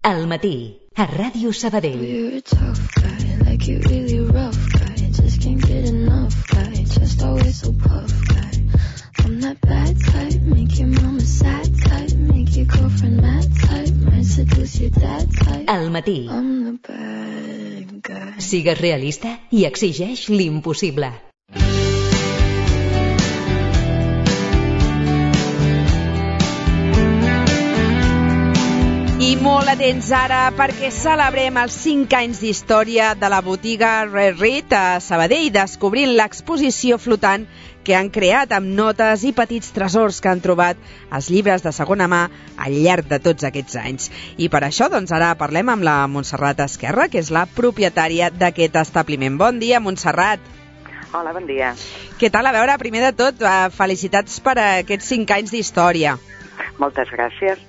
Al matí, a Ràdio Sabadell. You're a tough guy, like you really rough guy. Just can't get enough guy, just always so puff guy. I'm that bad type, make your mama sad type, make your girlfriend mad type, might seduce your dad type. Al matí. I'm the bad guy. Sigues realista i exigeix l'impossible. I molt atents ara perquè celebrem els 5 anys d'història de la botiga Red Reed a Sabadell, descobrint l'exposició flotant que han creat amb notes i petits tresors que han trobat els llibres de segona mà al llarg de tots aquests anys. I per això, doncs, ara parlem amb la Montserrat Esquerra, que és la propietària d'aquest establiment. Bon dia, Montserrat. Hola, bon dia. Què tal? A veure, primer de tot, felicitats per aquests 5 anys d'història. Moltes gràcies.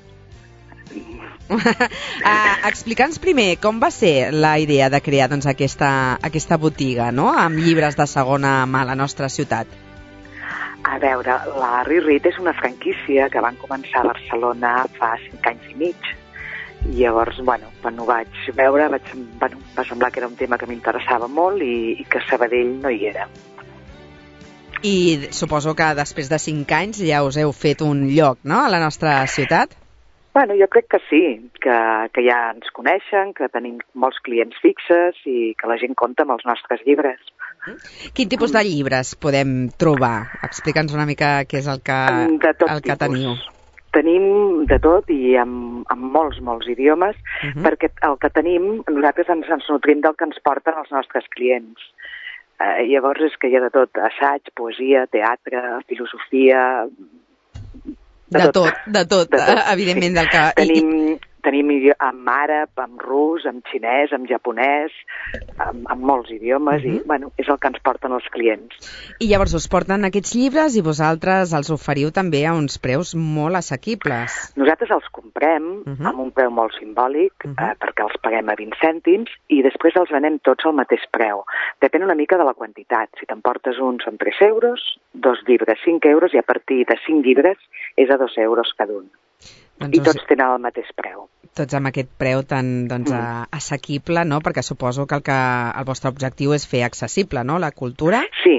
Explica'ns primer com va ser la idea de crear doncs, aquesta botiga, no?, amb llibres de segona mà a la nostra ciutat. A veure, la Red Reed és una franquícia que van començar a Barcelona fa 5 anys i mig. I llavors, quan ho vaig veure, va semblar que era un tema que m'interessava molt i que a Sabadell no hi era. I suposo que després de 5 anys ja us heu fet un lloc, no?, a la nostra ciutat? Jo crec que sí, que ja ens coneixen, que tenim molts clients fixes i que la gent compta amb els nostres llibres. Quin tipus de llibres podem trobar? Explica'ns una mica què és el que teniu. Tenim de tot i amb molts idiomes, perquè el que tenim, nosaltres ens nutrim del que ens porten els nostres clients. Llavors és que hi ha de tot, assaig, poesia, teatre, filosofia... De tot, evidentment. Sí. Tenim amb àrab, amb rus, amb xinès, amb japonès, amb molts idiomes, i és el que ens porten els clients. I llavors us porten aquests llibres i vosaltres els oferiu també a uns preus molt assequibles. Nosaltres els comprem amb un preu molt simbòlic, perquè els paguem a 20 cèntims, i després els venem tots al mateix preu. Depèn una mica de la quantitat. Si t'emportes un són 3 euros, 2 llibres 5 euros, i a partir de 5 llibres és a 2 euros cada un. I tots tenen el mateix preu. Tots amb aquest preu tan assequible, no? Perquè suposo que el vostre objectiu és fer accessible, no?, la cultura? Sí.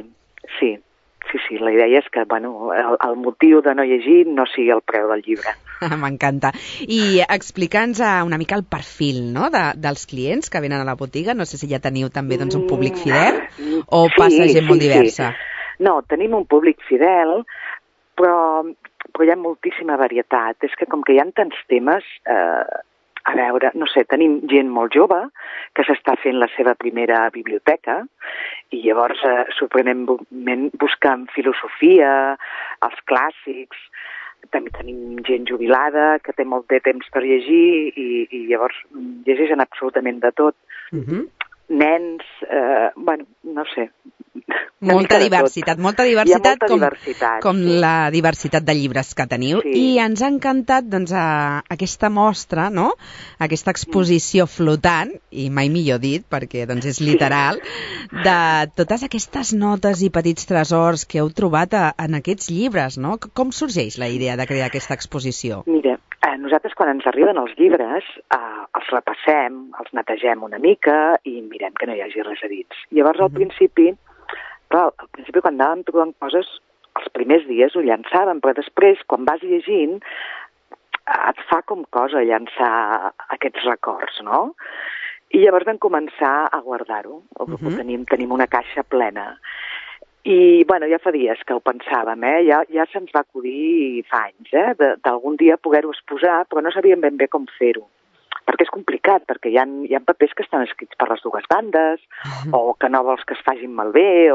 La idea és que el motiu de no llegir no sigui el preu del llibre. M'encanta. I explica'ns una mica el perfil, no?, dels clients que venen a la botiga. No sé si ja teniu també un públic fidel o passa gent molt diversa. No, tenim un públic fidel, però hi ha moltíssima varietat. És que com que hi ha tants temes, a veure, no sé, tenim gent molt jove que s'està fent la seva primera biblioteca i llavors sorprenentment busquen filosofia, els clàssics. També tenim gent jubilada que té molt de temps per llegir i llavors llegeixen absolutament de tot. Nens, no sé. Molta diversitat, com la diversitat de llibres que teniu. Sí. I ens ha encantat aquesta mostra, no?, aquesta exposició flotant, i mai millor dit, perquè és literal, de totes aquestes notes i petits tresors que heu trobat en aquests llibres, no? Com sorgeix la idea de crear aquesta exposició? Mira, nosaltres quan ens arriben els llibres els repassem, els netegem una mica i mirem que no hi hagi res a dins. Llavors al principi quan anàvem trobant coses, els primers dies ho llançàvem, però després quan vas llegint et fa com cosa llançar aquests records, no? I llavors vam començar a guardar-ho. Tenim una caixa plena. I, ja fa dies que ho pensàvem, ja se'ns va acudir fa anys, d'algun dia poder-ho exposar, però no sabíem ben bé com fer-ho. Perquè és complicat, perquè hi ha papers que estan escrits per les dues bandes, o que no vols que es facin malbé,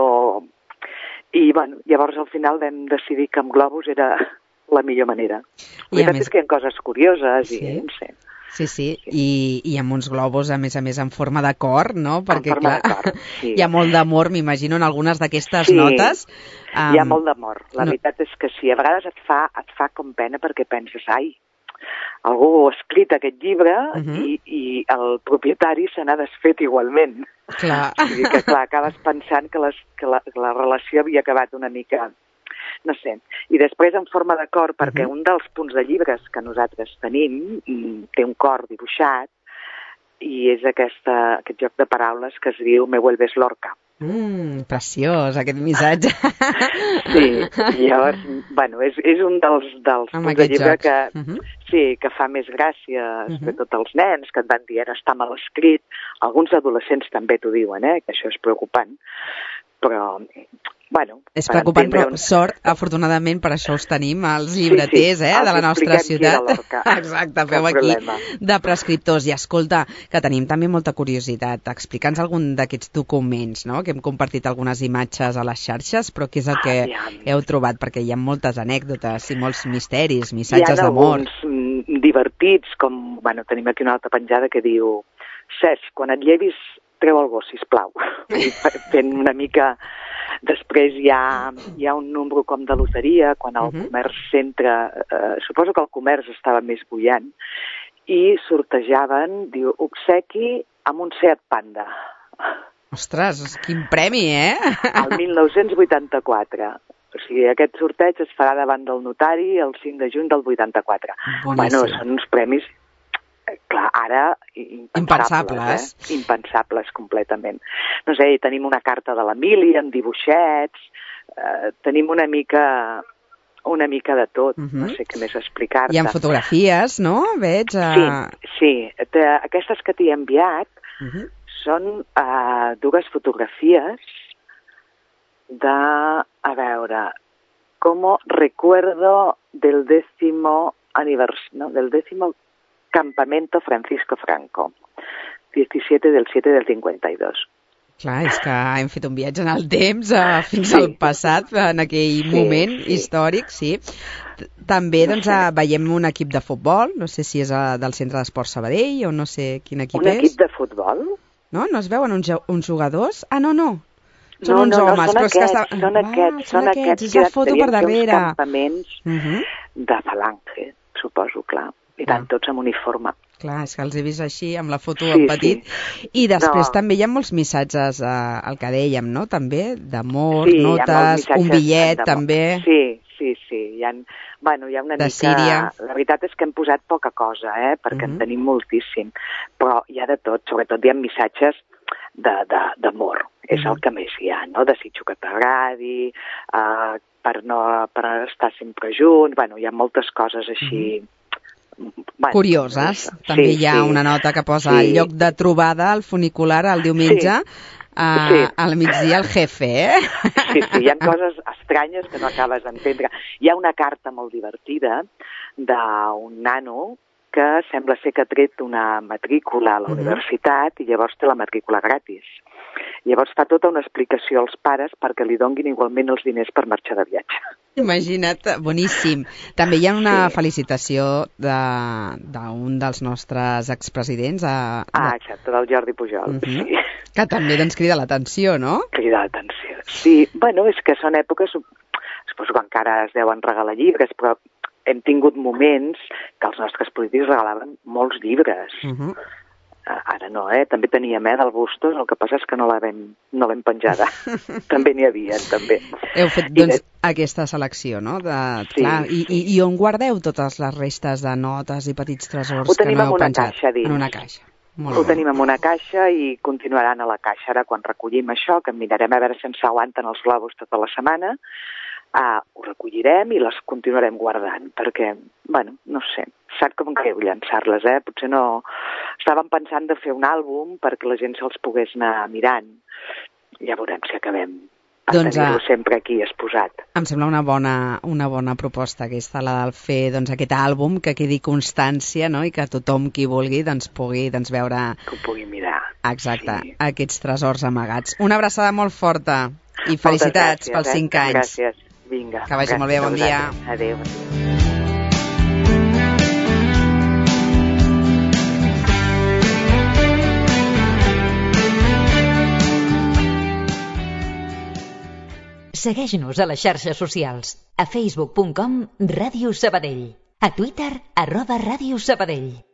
I, llavors al final vam decidir que amb globus era la millor manera. La veritat és que hi ha coses curioses i no sé. Sí, i amb uns globus, a més, en forma de cor, no? Perquè, de cor, sí. Hi ha molt d'amor, m'imagino, en algunes d'aquestes notes. Hi ha molt d'amor. La veritat és que sí, a vegades et fa com pena perquè penses, algú ha escrit aquest llibre i el propietari se n'ha desfet igualment. Clar. O sigui que, acabes pensant que la relació havia acabat una mica no sé. I després en forma de cor, perquè un dels punts de llibres que nosaltres tenim té un cor dibuixat i és aquest joc de paraules que es diu Me vuelves Lorca. Preciós, aquest missatge. Sí, llavors, bueno, és un dels punts de llibre que, que fa més gràcia, sobretot als nens, que et van dir, està mal escrit. Alguns adolescents també t'ho diuen, que això és preocupant. Però, bueno... És preocupant, però sort, afortunadament, per això us tenim, els llibreters de la nostra ciutat. Exacte, feu aquí de prescriptors. I escolta, que tenim també molta curiositat. Explica'ns algun d'aquests documents, no?, que hem compartit algunes imatges a les xarxes, però què és el que heu trobat? Perquè hi ha moltes anècdotes i molts misteris, missatges d'amor. Hi ha alguns divertits, com, bueno, tenim aquí una altra penjada que diu Cesc, quan et llevis, treu el gos, sisplau. Fent una mica... Després hi ha un número com de loteria, quan el comerç s'entra... Suposo que el comerç estava més bullant, i sortejaven, diu, obsequi amb un Seat Panda. Ostres, quin premi, El 1984. O sigui, aquest sorteig es farà davant del notari el 5 de juny del 84. Boníssim. Bueno, són uns premis... Clar, ara impensables. Impensables completament. No sé, tenim una carta de l'Emili amb dibuixets, tenim una mica de tot, no sé què més explicar-te. Hi ha fotografies, no? Veig... Sí. Aquestes que t'hi he enviat són dues fotografies de, a veure, como recuerdo del 10º aniversario, ¿no? Del 10º Campamento Francisco Franco, 17 del 7 del 52. Clar, és que hem fet un viatge en el temps fins al passat, en aquell moment històric, sí. També veiem un equip de futbol, no sé si és del Centre d'Esports Sabadell o no sé quin equip és. Un equip de futbol? No es veuen uns jugadors? Ah, no. Són uns homes. Són aquests. És la foto per darrere. Uns campaments de falange, suposo, clar. I tant, tots amb uniforme. Clar, és que els he vist així, amb la foto en petit. I després també hi ha molts missatges, el que dèiem, no?, també, d'amor, notes, un bitllet, també. Sí. Hi ha una mica... Síria. La veritat és que hem posat poca cosa, perquè en tenim moltíssim. Però hi ha de tot, sobretot hi ha missatges d'amor. És el que més hi ha, no? Desitjo que t'agradi, per estar sempre junts... Bueno, hi ha moltes coses així... Curioses. També hi ha una nota que posa el lloc de trobada al funicular el diumenge al migdia el jefe, Sí, hi ha coses estranyes que no acabes d'entendre. Hi ha una carta molt divertida d'un nano que sembla ser que ha tret una matrícula a la universitat i llavors té la matrícula gratis. Llavors fa tota una explicació als pares perquè li donguin igualment els diners per marxar de viatge. Imagina't, boníssim. També hi ha una felicitació d'un dels nostres expresidents. Exacte, del Jordi Pujol. Sí. Que també crida l'atenció, no? Crida l'atenció, sí. Bueno, és que són èpoques, suposo que encara es deuen regalar llibres, però hem tingut moments que els nostres polítics regalaven molts llibres. Ara no, també teníem del Bustos, el que passa és que no l'hem penjada. També n'hi havia, també. Heu fet, aquesta selecció, no? Clar, i on guardeu totes les restes de notes i petits tresors que no heu penjat? Ho tenim en una caixa dins. Ho tenim en una caixa i continuaran a la caixa. Ara, quan recollim això, que mirarem a veure si ens aguanten els globus tota la setmana, ho recollirem i les continuarem guardant, perquè, bueno, no sé, sap com greu llançar-les, Potser no... Estàvem pensant de fer un àlbum perquè la gent se'ls pogués anar mirant. Ja veurem si acabem per tenir-lo sempre aquí exposat. Em sembla una bona proposta aquesta, la del fer aquest àlbum, que quedi constància, no?, i que tothom qui vulgui pugui veure... Que ho pugui mirar. Exacte, aquests tresors amagats. Una abraçada molt forta i felicitats pels 5 anys. Gràcies. Vinga. Que vagi molt bé, bon dia. Adéu. Segueix-nos a les xarxes socials. A facebook.com/Ràdio Sabadell. A Twitter @Ràdio Sabadell.